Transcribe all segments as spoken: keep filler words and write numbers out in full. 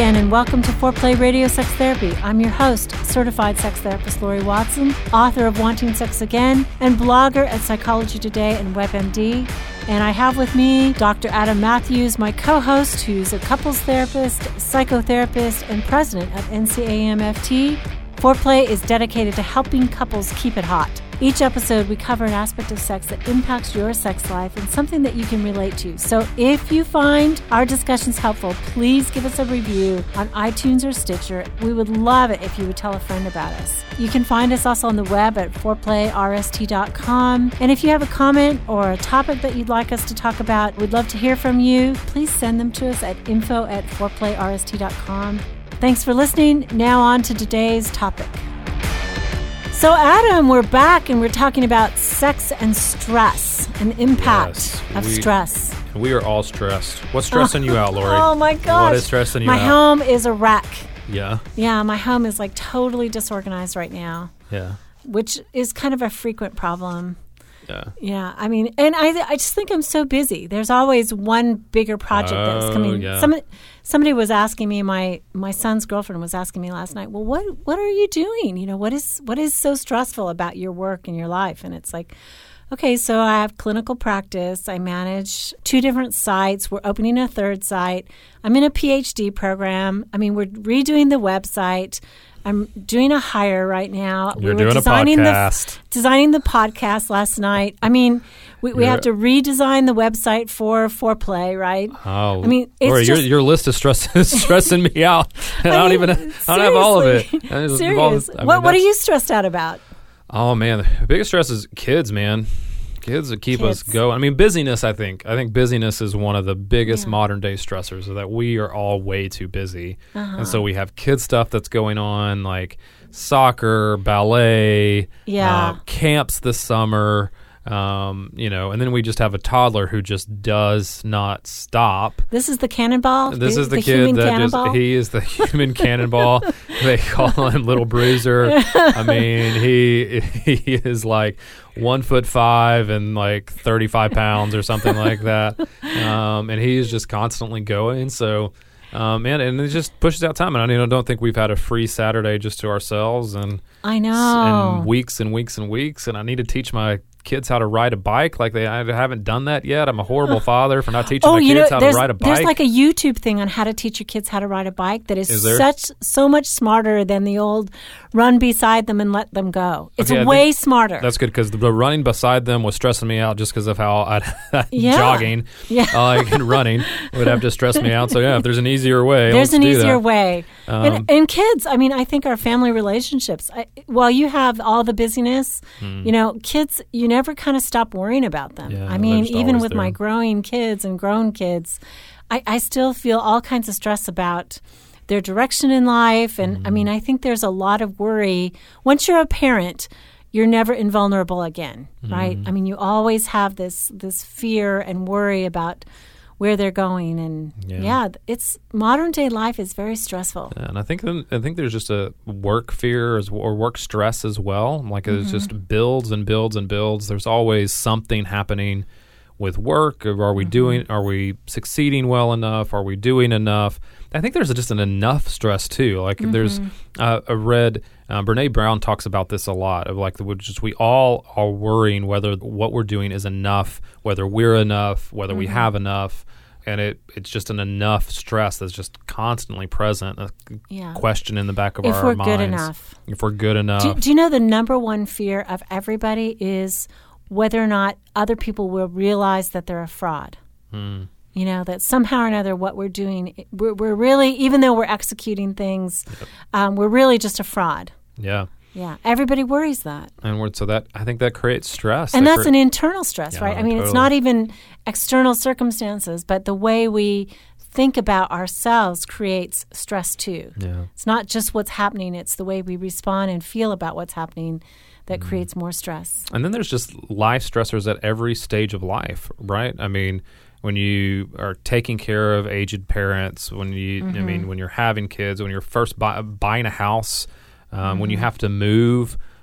again, and welcome to Foreplay Radio Sex Therapy. I'm your host, certified sex therapist Lori Watson, author of Wanting Sex Again, and blogger at Psychology Today and WebMD. And I have with me Doctor Adam Matthews, my co-host, who's a couples therapist, psychotherapist, and president of N C A M F T. Foreplay is dedicated to helping couples keep it hot. Each episode, we cover an aspect of sex that impacts your sex life and something that you can relate to. So if you find our discussions helpful, please give us a review on iTunes or Stitcher. We would love it if you would tell a friend about us. You can find us also on the web at foreplay r s t dot com. And if you have a comment or a topic that you'd like us to talk about, we'd love to hear from you. Please send them to us at info at foreplay r s t dot com. Thanks for listening. Now on to today's topic. So, Adam, we're back and we're talking about sex and stress and the impact yes, of we, stress. We are all stressed. What's stressing you out, Lori? Oh, my gosh. What is stressing you my out? My home is a wreck. Yeah? Yeah, my home is like totally disorganized right now. Yeah. Which is kind of a frequent problem. Yeah. Yeah. I mean, and I I just think I'm so busy. There's always one bigger project oh, that's coming. Yeah. Somebody, somebody was asking me, my my son's girlfriend was asking me last night, well, what what are you doing? You know, what is what is so stressful about your work and your life? And it's like, okay, so I have clinical practice. I manage two different sites. We're opening a third site. I'm in a P H D program. I mean, we're redoing the website. I'm doing a hire right now. You're we were doing designing a podcast. The, designing the podcast last night. I mean, we, we have to redesign the website for Foreplay, right? Oh, I mean, it's Lori, just, your your list is stress, is stressing me out. And I, I mean, don't even. I don't have all of it. Serious. I mean, what What are you stressed out about? Oh man, the biggest stress is kids, man. Kids that keep Kids. us going. I mean, busyness, I think. I think busyness is one of the biggest Yeah. modern day stressors, so that we are all way too busy. Uh-huh. And so we have kid stuff that's going on, like soccer, ballet, Yeah. uh, camps this summer, um, you know, and then we just have a toddler who just does not stop. This is the cannonball? This the, is the, the kid human that cannonball? just, he is the human cannonball. They call him Little Bruiser. I mean, he he is like one foot five and like thirty-five pounds or something like that. Um, and he's just constantly going. So, um, and, and it just pushes out time. And I mean, I don't think we've had a free Saturday just to ourselves and, I know. and weeks and weeks and weeks. And I need to teach my kids how to ride a bike. Like they, I haven't done that yet. I'm a horrible father for not teaching oh, my you kids know, how to there's, ride a bike. There's like a YouTube thing on how to teach your kids how to ride a bike that is, Is there? such so much smarter than the old run beside them and let them go. It's Okay, I way think smarter. That's good because the running beside them was stressing me out just because of how I'd Yeah. jogging Yeah. uh, like, and running would have to stress me out. So yeah, if there's an easier way, There's let's an do easier that. way. Um, and, and kids, I mean, I think our family relationships, I, while you have all the busyness, Hmm. you know, kids, you never kind of stop worrying about them. Yeah, I they're mean, just even always with there. my growing kids and grown kids, I, I still feel all kinds of stress about their direction in life. And Mm-hmm. I mean, I think there's a lot of worry. Once you're a parent, you're never invulnerable again, right? Mm-hmm. I mean, you always have this this fear and worry about where they're going, and Yeah. yeah, it's modern day life is very stressful. Yeah, and I think then- I think there's just a work fear as, or work stress as well. Like it Mm-hmm. just builds and builds and builds. There's always something happening with work. Are we Mm-hmm. doing? Are we succeeding well enough? Are we doing enough? I think there's just an enough stress too. Like Mm-hmm. there's uh, a read uh, Brene Brown talks about this a lot. Of like the just we all are worrying whether what we're doing is enough, whether we're enough, whether Mm-hmm. we have enough. And it it's just an enough stress that's just constantly present, a Yeah. question in the back of If our we're minds. good enough. If we're good enough. Do, do you know the number one fear of everybody is whether or not other people will realize that they're a fraud? Hmm. You know, that somehow or another what we're doing, we're, we're really, even though we're executing things, um, we're really just a fraud. Yeah. Yeah. Everybody worries that. And we're, so that I think that creates stress. And That that's cre- an internal stress, Yeah, right? I mean, it's totally. not even external circumstances, but the way we think about ourselves creates stress too. Yeah. It's not just what's happening, it's the way we respond and feel about what's happening that Mm-hmm. creates more stress. And then there's just life stressors at every stage of life, right? I mean, when you are taking care of aged parents, when you, Mm-hmm. I mean, when you're having kids, when you're first buy, buying a house, um, when you Mm-hmm. have to move,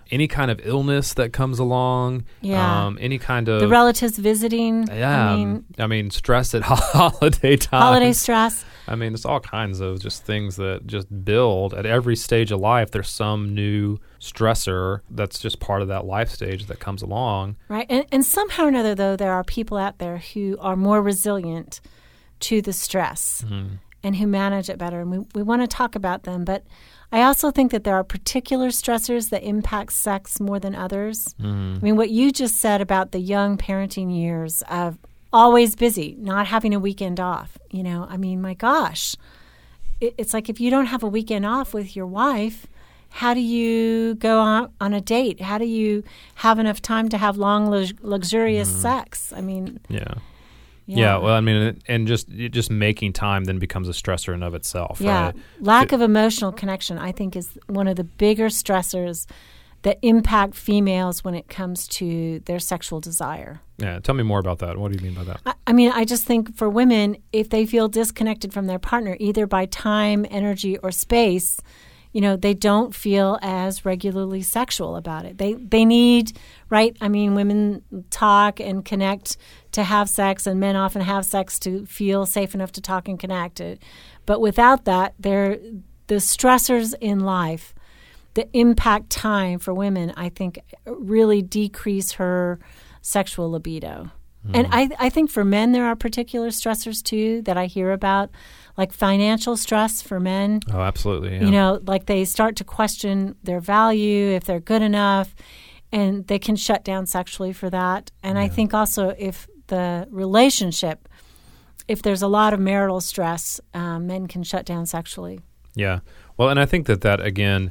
any kind of illness that comes along, Yeah. um, any kind of The relatives visiting. yeah, I mean, I mean, stress at holiday time. holiday stress. I mean, there's all kinds of just things that just build at every stage of life. There's some new stressor that's just part of that life stage that comes along. Right. And, and somehow or another, though, there are people out there who are more resilient to the stress Mm-hmm. and who manage it better. And we, we want to talk about them. But I also think that there are particular stressors that impact sex more than others. Mm-hmm. I mean, what you just said about the young parenting years of always busy, not having a weekend off. You know, I mean, my gosh, it, it's like if you don't have a weekend off with your wife, how do you go on, on a date? How do you have enough time to have long, lux- luxurious Mm-hmm. sex? I mean, Yeah. yeah. Yeah, well, I mean, and just just making time then becomes a stressor in of itself, Yeah, right? lack of emotional connection, I think, is one of the bigger stressors that impact females when it comes to their sexual desire. Yeah, tell me more about that. What do you mean by that? I, I mean, I just think for women, if they feel disconnected from their partner, either by time, energy, or space, you know, they don't feel as regularly sexual about it. They they need, right? I mean, women talk and connect to have sex, and men often have sex to feel safe enough to talk and connect. But without that, they're, the stressors in life that impact time for women, I think, really decrease her sexual libido. Mm. And I, I think for men, there are particular stressors, too, that I hear about, like financial stress for men. Oh, absolutely. Yeah. You know, like they start to question their value, if they're good enough, and they can shut down sexually for that. And yeah. I think also if the relationship, if there's a lot of marital stress, um, men can shut down sexually. Yeah. Well, and I think that that, again,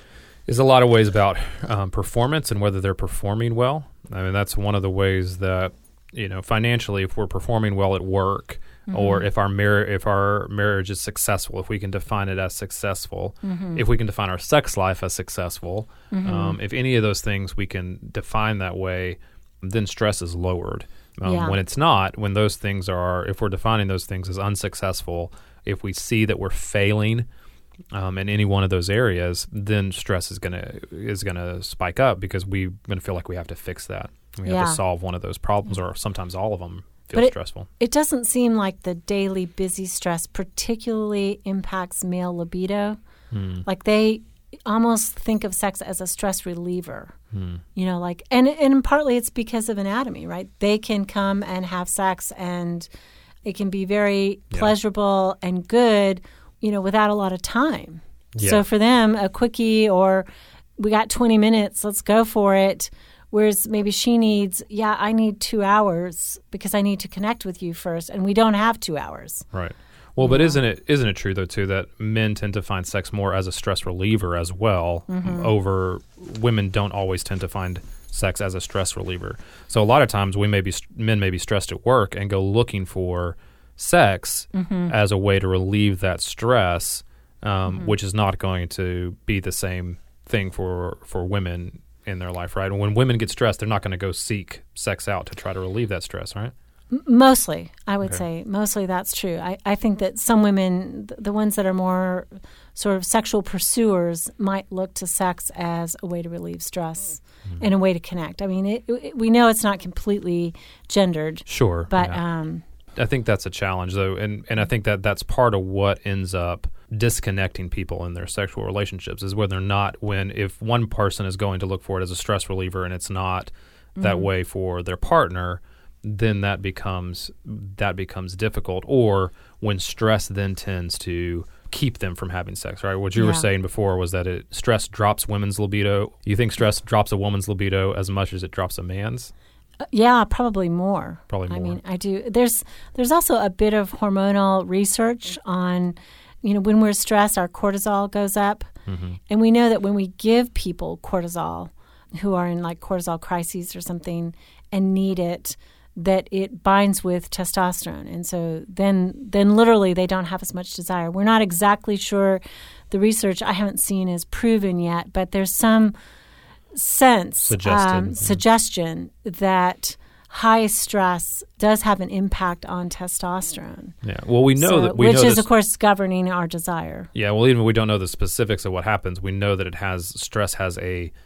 is a lot of ways about um, performance and whether they're performing well. I mean, that's one of the ways that, you know, financially, if we're performing well at work, mm-hmm. or if our mar- if our marriage is successful, if we can define it as successful, mm-hmm. if we can define our sex life as successful, mm-hmm. um, if any of those things we can define that way, then stress is lowered. Um, yeah. When it's not, when those things are, if we're defining those things as unsuccessful, if we see that we're failing um, in any one of those areas, then stress is gonna is gonna spike up because we're gonna feel like we have to fix that. We have yeah. to solve one of those problems, or sometimes all of them feel but it, stressful. It doesn't seem like the daily busy stress particularly impacts male libido. Hmm. Like they almost think of sex as a stress reliever. Hmm. You know, like, and and partly it's because of anatomy, right? They can come and have sex, and it can be very yeah. pleasurable and good, you know, without a lot of time. Yeah. So for them, a quickie or we got twenty minutes, let's go for it. Whereas maybe she needs, yeah, I need two hours because I need to connect with you first, and we don't have two hours. Right. Well, but know? isn't it isn't it true though too that men tend to find sex more as a stress reliever as well? Mm-hmm. Over women don't always tend to find sex as a stress reliever. So a lot of times we may be men may be stressed at work and go looking for sex mm-hmm. as a way to relieve that stress, um, mm-hmm. which is not going to be the same thing for for women in their life, right? And when women get stressed, they're not going to go seek sex out to try to relieve that stress, right? Mostly, I would okay. say. Mostly that's true. I, I think that some women, the ones that are more sort of sexual pursuers, might look to sex as a way to relieve stress mm-hmm. and a way to connect. I mean, it, it, we know it's not completely gendered. Sure. But yeah. um, I think that's a challenge, though, and, and I think that that's part of what ends up disconnecting people in their sexual relationships is whether or not when if one person is going to look for it as a stress reliever and it's not mm-hmm. that way for their partner, then that becomes that becomes difficult. Or when stress then tends to keep them from having sex, right? What you yeah. were saying before was that it, stress drops women's libido. You think stress drops a woman's libido as much as it drops a man's? Uh, yeah, probably more. Probably more. I mean, I do. There's there's also a bit of hormonal research on, you know, when we're stressed, our cortisol goes up. Mm-hmm. And we know that when we give people cortisol who are in like cortisol crises or something and need it, that it binds with testosterone. And so then then literally they don't have as much desire. We're not exactly sure. The research I haven't seen is proven yet, but there's some sense, um, yeah. suggestion that high stress does have an impact on testosterone. Yeah. Well, we know so, that we which know is this, of course governing our desire. Yeah. Well, even if we don't know the specifics of what happens, we know that it has stress has a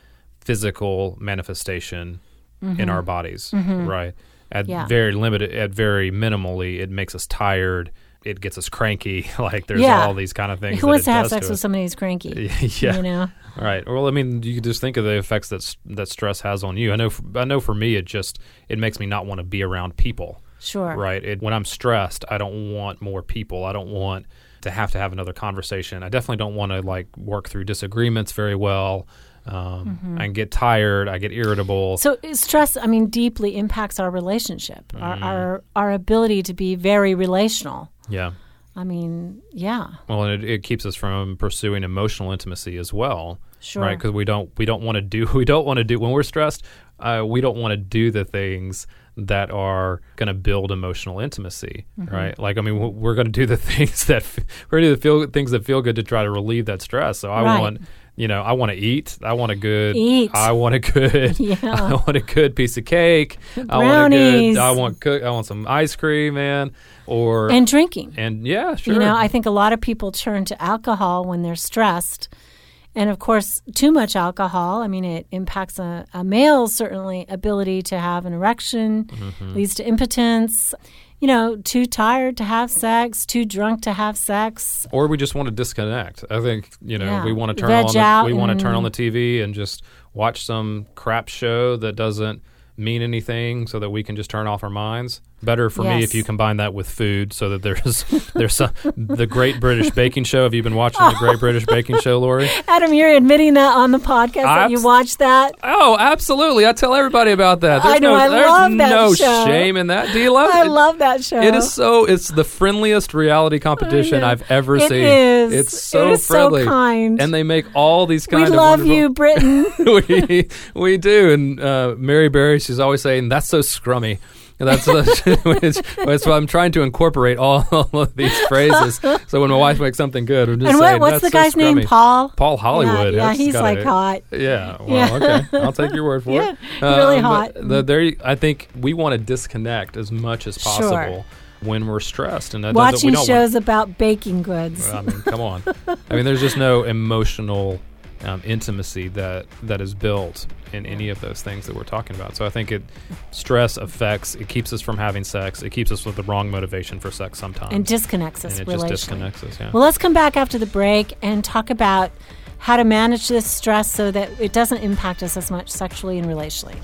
physical manifestation mm-hmm. in our bodies, mm-hmm. right? At yeah. very limited, at very minimally, it makes us tired. It gets us cranky. Like there's yeah. all these kind of things. Who that wants it to have does sex to with us. somebody who's cranky? yeah. You know? Right. Well, I mean, you can just think of the effects that s- that stress has on you. I know. For, I know. For me, it just it makes me not want to be around people. Sure. Right. It, when I'm stressed, I don't want more people. I don't want to have to have another conversation. I definitely don't want to like work through disagreements very well. Um, mm-hmm. I get tired. I get irritable. So stress, I mean, deeply impacts our relationship, mm. our, our our ability to be very relational. Yeah. I mean, yeah. Well, and it, it keeps us from pursuing emotional intimacy as well. Sure. Right. Because we don't we don't want to do we don't want to do when we're stressed. Uh, we don't want to do the things that are going to build emotional intimacy, mm-hmm. right? Like, I mean, we're going to do the things that we're going to do the feel, things that feel good to try to relieve that stress. So I right. want, you know, I want to eat. I want a good. Eat. I want a good. Yeah. I want a good piece of cake. Brownies. I want a good. I want cook. I want some ice cream, man. Or and drinking. And yeah, sure. You know, I think a lot of people turn to alcohol when they're stressed. And, of course, too much alcohol, I mean, it impacts a, a male's, certainly, ability to have an erection, mm-hmm. leads to impotence. You know, too tired to have sex, too drunk to have sex. Or we just want to disconnect. I think, you know, yeah. we want to turn Veg on the, out we want to and, turn on the T V and just watch some crap show that doesn't mean anything so that we can just turn off our minds. Better for yes. me if you combine that with food so that there's there's some, the Great British Baking Show. Have you been watching the Great British Baking Show, Lori? Adam, you're admitting that on the podcast that Abs- you watched that? Oh, absolutely. I tell everybody about that. There's I know. No, I there's love that no show. shame in that. Do you love I it? love that show. It is so, it's the friendliest reality competition I've ever it seen. Is. It's so it is friendly. so kind. And they make all these kind we of love wonderful... you, Britain. we, we do. And uh, Mary Berry, she's always saying, that's so scrummy. And that's which, which I'm trying to incorporate all, all of these phrases. So when my wife makes something good, I'm just and what, saying, what's that's the guy's so scrummy. name? Paul? Paul Hollywood. Yeah, yeah That's he's gotta, like hot. Yeah. Well, Yeah. okay. I'll take your word for yeah, it. really um, hot. The, there, I think we want to disconnect as much as possible Sure. when we're stressed. And that Watching we don't shows want, about baking goods. I mean, come on. I mean, there's just no emotional um, intimacy that that is built in any of those things that we're talking about. So I think it stress affects, it keeps us from having sex. It keeps us with the wrong motivation for sex sometimes. And disconnects us and it relationally. just disconnects us, yeah. Well, let's come back after the break and talk about how to manage this stress so that it doesn't impact us as much sexually and relationally.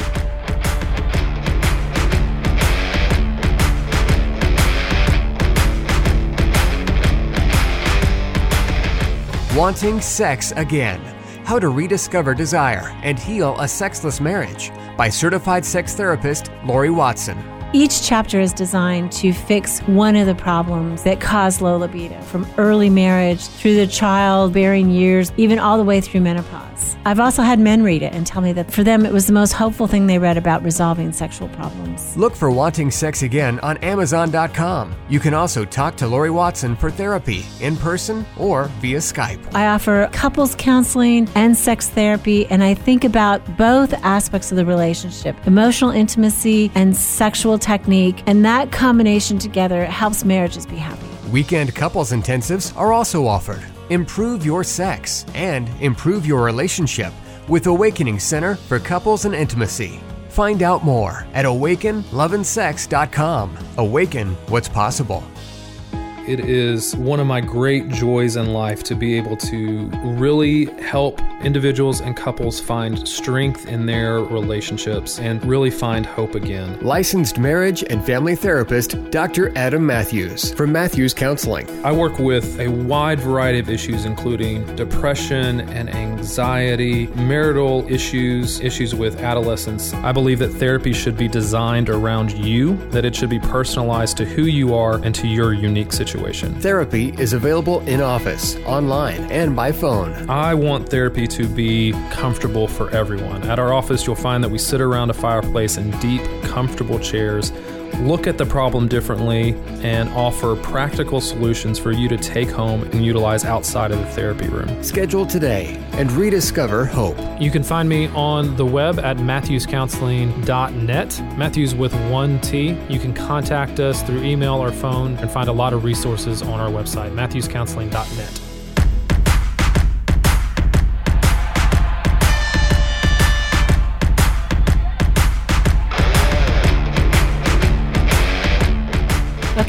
Wanting sex again. How to rediscover desire and heal a sexless marriage by certified sex therapist Lori Watson. Each chapter is designed to fix one of the problems that cause low libido, from early marriage through the childbearing years, even all the way through menopause. I've also had men read it and tell me that for them it was the most hopeful thing they read about resolving sexual problems. Look for Wanting Sex Again on Amazon dot com. You can also talk to Lori Watson for therapy in person or via Skype. I offer couples counseling and sex therapy, and I think about both aspects of the relationship, emotional intimacy and sexual technique, and that combination together helps marriages be happy. Weekend couples intensives are also offered. Improve your sex and improve your relationship with Awakening Center for Couples and Intimacy. Find out more at awaken love and sex dot com. Awaken what's possible. It is one of my great joys in life to be able to really help individuals and couples find strength in their relationships and really find hope again. Licensed marriage and family therapist Doctor Adam Matthews from Matthews Counseling. I work with a wide variety of issues, including depression and anxiety, marital issues, issues with adolescence. I believe that therapy should be designed around you, that it should be personalized to who you are and to your unique situation. Therapy is available in office, online, and by phone. I want therapy to be comfortable for everyone. At our office, you'll find that we sit around a fireplace in deep, comfortable chairs, look at the problem differently, and offer practical solutions for you to take home and utilize outside of the therapy room. Schedule today and rediscover hope. You can find me on the web at matthews counseling dot net, Matthews with one T. You can contact us through email or phone and find a lot of resources on our website, matthews counseling dot net.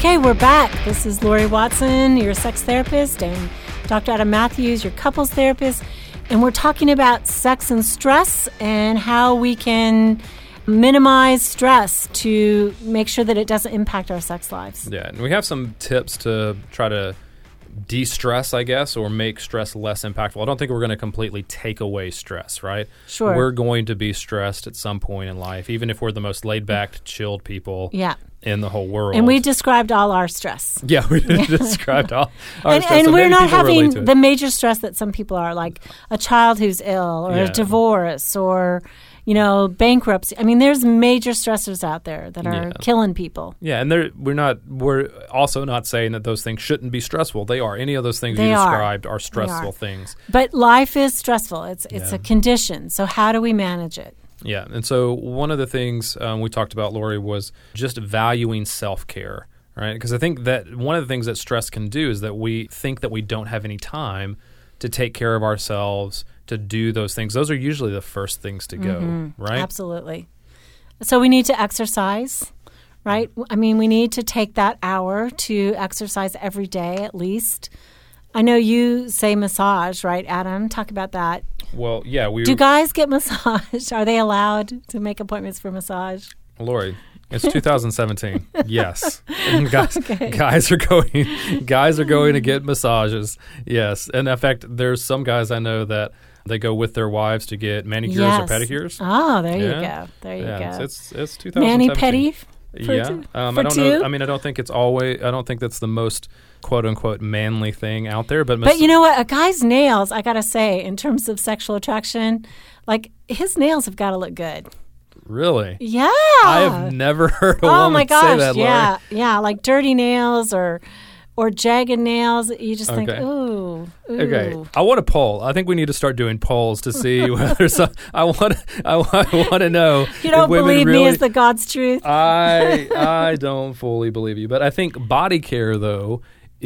Okay, we're back. This is Lori Watson, your sex therapist, and Doctor Adam Matthews, your couples therapist. And we're talking about sex and stress and how we can minimize stress to make sure that it doesn't impact our sex lives. Yeah, and we have some tips to try to de-stress, I guess, or make stress less impactful. I don't think we're going to completely take away stress, right? Sure. We're going to be stressed at some point in life, even if we're the most laid-back, chilled people yeah. in the whole world. And we described all our stress. Yeah, we described all our and, stress. and so we're not having the it. major stress that some people are, like a child who's ill or yeah. a divorce or, you know, bankruptcy. I mean, there's major stressors out there that are yeah. killing people. Yeah, and they're, we're not. We're also not saying that those things shouldn't be stressful. They are. Any of those things they you are. described are stressful are. things. But life is stressful. It's it's yeah. a condition. So how do we manage it? Yeah, and so one of the things um, we talked about, Lori, was just valuing self-care, right? Because I think that one of the things that stress can do is that we think that we don't have any time to take care of ourselves, to do those things. Those are usually the first things to go, mm-hmm. right? Absolutely. So we need to exercise, right? I mean, we need to take that hour to exercise every day at least. I know you say massage, right, Adam? Talk about that. Well, yeah. we Do guys get massage? Are they allowed to make appointments for massage? Lori, it's two thousand seventeen. Yes, and guys, Okay. guys are going. Guys are going to get massages. Yes, and in fact, there's some guys I know that they go with their wives to get manicures yes. or pedicures. Oh, there yeah. you go. There you yeah, go. It's it's two thousand seventeen. Mani pedi. For yeah, two, um, for I don't two? know. I mean, I don't think it's always. I don't think that's the most quote unquote manly thing out there. But but you know what? A guy's nails, I gotta say, in terms of sexual attraction, like his nails have got to look good. Really? Yeah. I have never heard a oh woman my gosh, say that, Lori. yeah, yeah, like dirty nails or or jagged nails. You just think, Okay. ooh, ooh. Okay, I want a poll. I think we need to start doing polls to see whether some. I want. I want to know. You don't if women believe really, me is the God's truth. I I don't fully believe you, but I think body care though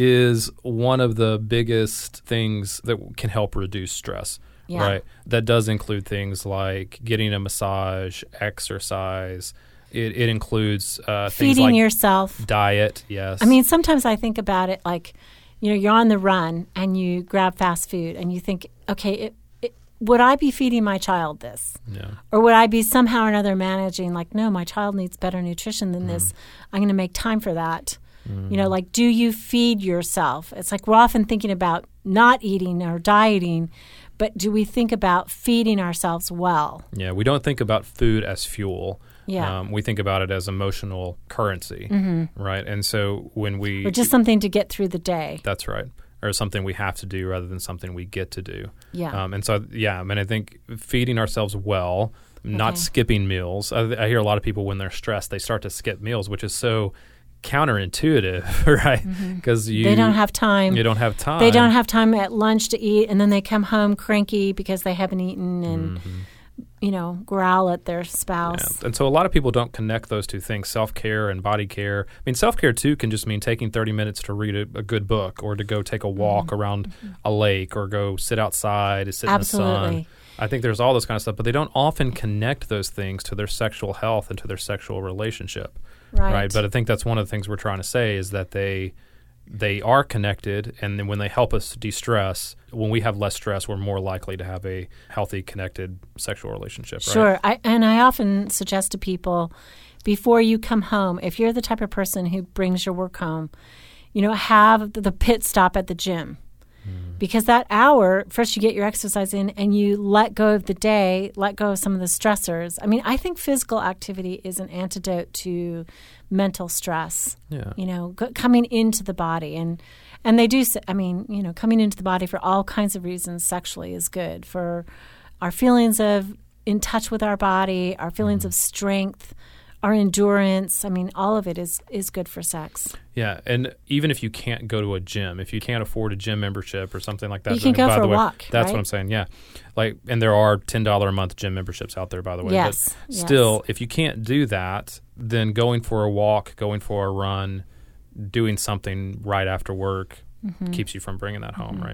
is one of the biggest things that can help reduce stress. Yeah. Right. That does include things like getting a massage, exercise. It, it includes uh, things Feeding like yourself. diet. Yes. I mean, sometimes I think about it like, you know, you're on the run and you grab fast food and you think, okay, it, it, would I be feeding my child this? Yeah. Or would I be somehow or another managing, like, no, my child needs better nutrition than mm. this. I'm going to make time for that. Mm. You know, like, do you feed yourself? It's like we're often thinking about not eating or dieting, but do we think about feeding ourselves well? Yeah, we don't think about food as fuel. Yeah. Um, we think about it as emotional currency, mm-hmm. right? And so when we... Or just something to get through the day. That's right. Or something we have to do rather than something we get to do. Yeah. Um, and so, yeah, I mean, I think feeding ourselves well, not okay. skipping meals. I, I hear a lot of people when they're stressed, they start to skip meals, which is so counterintuitive, right? Because mm-hmm. you they don't have time. You don't have time. They don't have time at lunch to eat, and then they come home cranky because they haven't eaten and, mm-hmm. you know, growl at their spouse. Yeah. And so a lot of people don't connect those two things, self-care and body care. I mean, self-care, too, can just mean taking thirty minutes to read a, a good book or to go take a walk mm-hmm. around mm-hmm. a lake or go sit outside and sit Absolutely. in the sun. I think there's all this kind of stuff, but they don't often connect those things to their sexual health and to their sexual relationship. Right. right. But I think that's one of the things we're trying to say is that they they are connected, and then when they help us de-stress, when we have less stress, we're more likely to have a healthy, connected sexual relationship. Right? Sure. I, and I often suggest to people, before you come home, if you're the type of person who brings your work home, you know, have the pit stop at the gym. Because that hour, first you get your exercise in and you let go of the day, let go of some of the stressors. I mean, I think physical activity is an antidote to mental stress, yeah. you know, g- coming into the body. And and they do, I mean, you know, coming into the body for all kinds of reasons sexually is good. For our feelings of in touch with our body, our feelings mm-hmm. of strength, our endurance. I mean, all of it is, is good for sex. Yeah, and even if you can't go to a gym, if you can't afford a gym membership or something like that. You can go by for the a way, walk, That's right? what I'm saying, yeah. Like, and there are ten dollars a month gym memberships out there, by the way. Yes. But still, yes. if you can't do that, then going for a walk, going for a run, doing something right after work mm-hmm. keeps you from bringing that home, mm-hmm. right?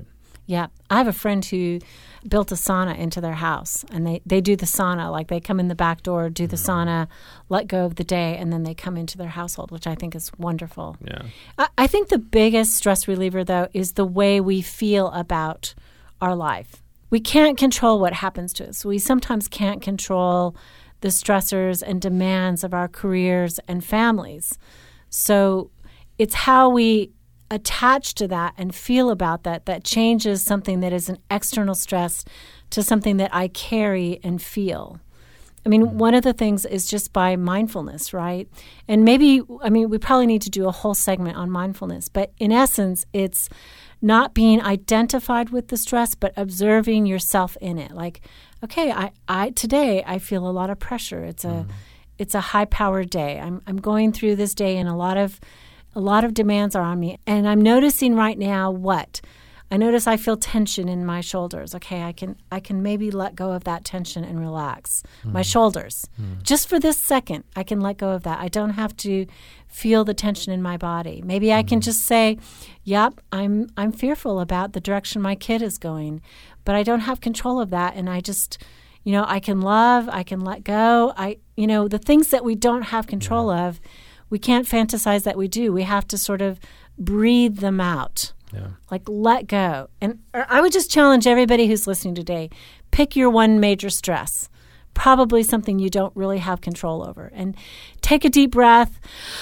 Yeah. I have a friend who built a sauna into their house, and they, they do the sauna. Like they come in the back door, do the mm-hmm. sauna, let go of the day, and then they come into their household, which I think is wonderful. Yeah. I, I think the biggest stress reliever, though, is the way we feel about our life. We can't control what happens to us. We sometimes can't control the stressors and demands of our careers and families. So it's how we attach to that and feel about that that changes something that is an external stress to something that I carry and feel. I mean, one of the things is just by mindfulness, right? And maybe, I mean, we probably need to do a whole segment on mindfulness, but in essence, it's not being identified with the stress, but observing yourself in it. Like, okay, I, I today I feel a lot of pressure. It's a mm. it's a high-powered day. I'm I'm going through this day, and a lot of a lot of demands are on me. And I'm noticing right now what? I notice I feel tension in my shoulders. Okay, I can I can maybe let go of that tension and relax mm. my shoulders. Mm. Just for this second, I can let go of that. I don't have to feel the tension in my body. Maybe I mm. can just say, yep, I'm I'm fearful about the direction my kid is going, but I don't have control of that, and I just, you know, I can love, I can let go. I, you know, the things that we don't have control yeah. of, we can't fantasize that we do. We have to sort of breathe them out. Yeah. Like let go. And I would just challenge everybody who's listening today, pick your one major stress, probably something you don't really have control over, and take a deep breath,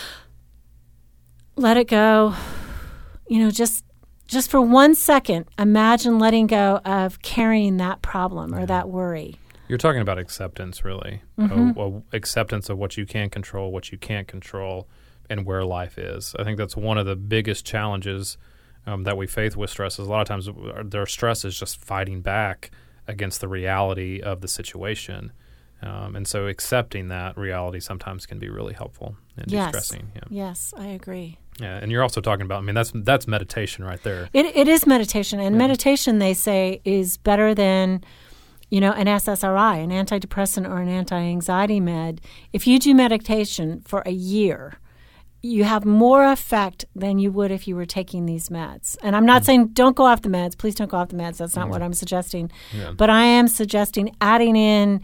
let it go. You know, just just for one second, imagine letting go of carrying that problem or yeah. that worry. You're talking about acceptance, really. Mm-hmm. A, a acceptance of what you can control, what you can't control, and where life is. I think that's one of the biggest challenges Um, that we face with stress. Is a lot of times their stress is just fighting back against the reality of the situation. Um, and so accepting that reality sometimes can be really helpful in yes. de-stressing. Yeah. Yes, I agree. Yeah, and you're also talking about, I mean, that's that's meditation right there. It It is meditation. And yeah. meditation, they say, is better than, you know, an S S R I, an antidepressant or an anti-anxiety med. If you do meditation for a year, you have more effect than you would if you were taking these meds. And I'm not mm. saying don't go off the meds. Please don't go off the meds. That's not mm. what I'm suggesting. Yeah. But I am suggesting adding in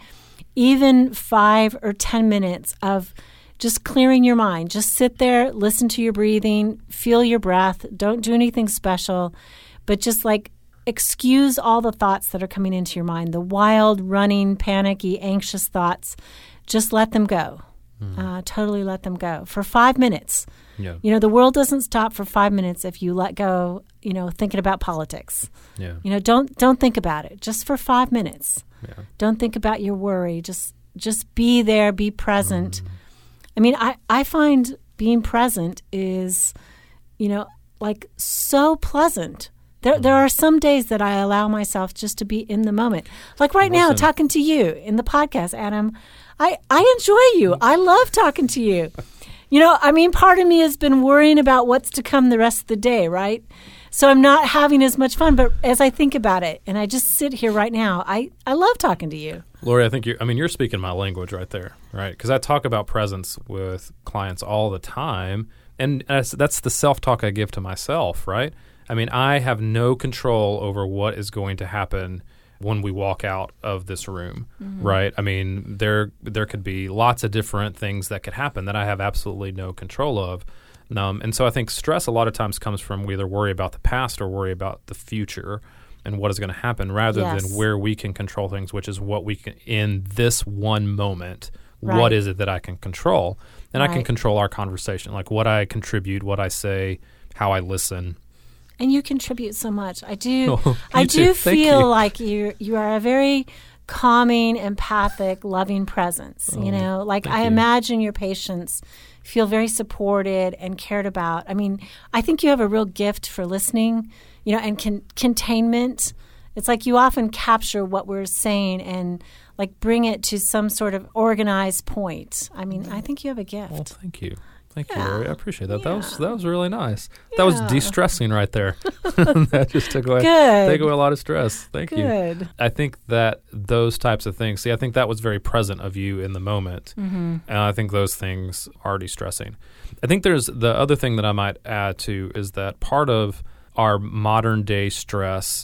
even five or ten minutes of just clearing your mind. Just sit there, listen to your breathing, feel your breath. Don't do anything special, but just like excuse all the thoughts that are coming into your mind, the wild, running, panicky, anxious thoughts. Just let them go. Mm. Uh, totally let them go for five minutes. Yeah. You know, the world doesn't stop for five minutes if you let go, you know, thinking about politics. Yeah. You know, don't don't think about it. Just for five minutes. Yeah. Don't think about your worry. Just just be there, be present. Mm. I mean, I, I find being present is, you know, like so pleasant. There mm. there are some days that I allow myself just to be in the moment. Like right Listen. now, talking to you in the podcast, Adam. I, I enjoy you. I love talking to you. You know, I mean, part of me has been worrying about what's to come the rest of the day, right? So I'm not having as much fun. But as I think about it, and I just sit here right now, I, I love talking to you. Lori, I think you I mean, you're speaking my language right there, right? Because I talk about presence with clients all the time. And that's, that's the self-talk I give to myself, right? I mean, I have no control over what is going to happen when we walk out of this room, mm-hmm. right? I mean, there there could be lots of different things that could happen that I have absolutely no control of. Um, and so I think stress a lot of times comes from we either worry about the past or worry about the future and what is going to happen rather yes. than where we can control things, which is what we can in this one moment. Right. What is it that I can control? And right. I can control our conversation, like what I contribute, what I say, how I listen. And you contribute so much. I do. Oh, I do feel you. like you you are a very calming, empathic, loving presence. Oh, you know, like I you. imagine your patients feel very supported and cared about. I mean, I think you have a real gift for listening. You know, and con- containment. It's like you often capture what we're saying and like bring it to some sort of organized point. I mean, I think you have a gift. Well, thank you. Thank yeah. you, Lori. I appreciate that. Yeah. That was that was really nice. Yeah. That was de-stressing right there. That just took away Good. take away a lot of stress. Thank Good. you. I think that those types of things. See, I think that was very present of you in the moment, mm-hmm. and I think those things are de-stressing. I think there's the other thing that I might add to is that part of our modern day stress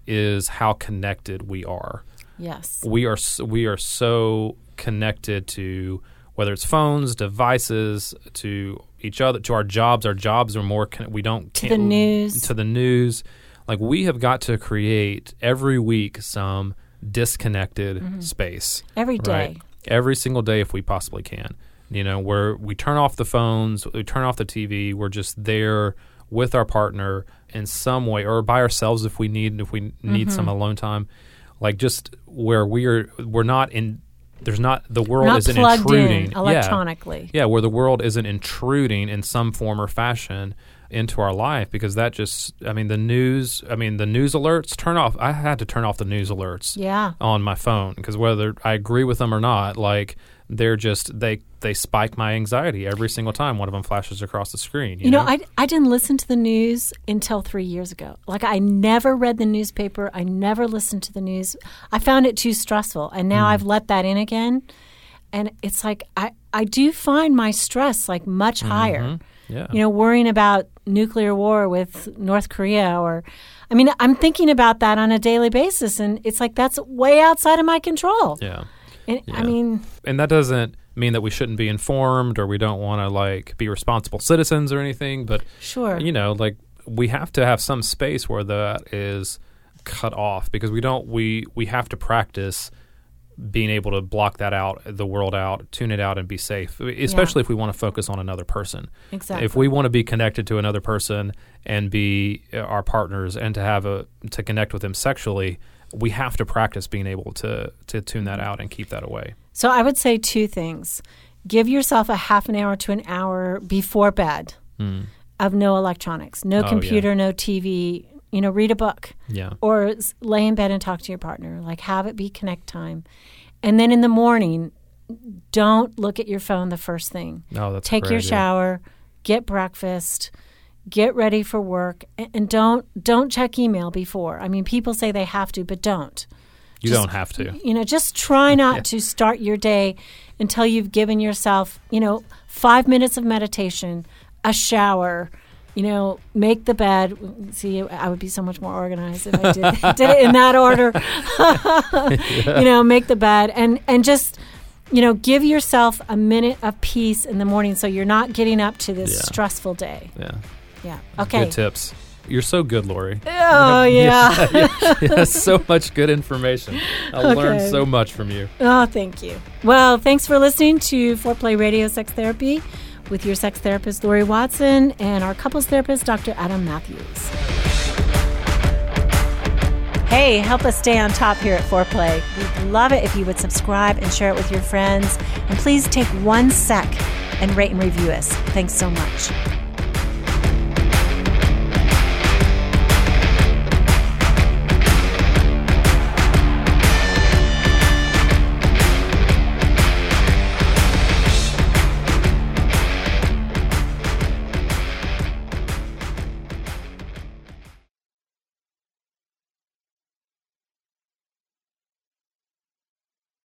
is how connected we are. Yes. We are s- we are so connected to whether it's phones, devices, to each other, to our jobs. Our jobs are more con- we don't to the news. To the news. Like we have got to create every week some disconnected mm-hmm. space. Every day. Right? Every single day if we possibly can. You know, where we turn off the phones, we turn off the T V, we're just there with our partner in some way, or by ourselves if we need if we need mm-hmm. some alone time. Like just where we're we're not in there's not the world not isn't plugged intruding in electronically. Yeah. yeah, where the world isn't intruding in some form or fashion into our life, because that just I mean the news I mean the news alerts turn off I had to turn off the news alerts yeah. on my phone, because whether I agree with them or not, like they're just they they spike my anxiety every single time one of them flashes across the screen. You, you know, know? I, I didn't listen to the news until three years ago. Like I never read the newspaper. I never listened to the news. I found it too stressful, and now mm. I've let that in again. And it's like I, I do find my stress like much mm-hmm. higher. Yeah. You know, worrying about nuclear war with North Korea, or, I mean, I'm thinking about that on a daily basis, and it's like that's way outside of my control. Yeah. And, yeah. I mean, and that doesn't mean that we shouldn't be informed or we don't want to like be responsible citizens or anything, but sure, you know, like we have to have some space where that is cut off, because we don't we we have to practice being able to block that out, the world out, tune it out, and be safe, especially yeah. if we want to focus on another person. Exactly. If we want to be connected to another person and be our partners and to have a to connect with them sexually, we have to practice being able to to tune that out and keep that away. So I would say two things. Give yourself a half an hour to an hour before bed mm. of no electronics, no oh, computer, yeah. no T V. You know, read a book. Yeah. Or lay in bed and talk to your partner. Like, have it be connect time. And then in the morning, don't look at your phone the first thing. No, that's Take a great your idea. shower, get breakfast, get ready for work, and, and don't don't check email before. I mean, people say they have to, but don't. You just, don't have to. You know, just try not yeah. to start your day until you've given yourself, you know, five minutes of meditation, a shower, you know, make the bed. See, I would be so much more organized if I did, did it in that order. yeah. You know, make the bed and, and just, you know, give yourself a minute of peace in the morning so you're not getting up to this yeah. stressful day. Yeah. Yeah. Okay. Good tips. You're so good, Lori. Oh, yeah. yeah, yeah, yeah. So much good information. I okay. learned so much from you. Oh, thank you. Well, thanks for listening to Foreplay Radio Sex Therapy with your sex therapist, Lori Watson, and our couples therapist, Doctor Adam Matthews. Hey, help us stay on top here at Foreplay. We'd love it if you would subscribe and share it with your friends. And please take one sec and rate and review us. Thanks so much.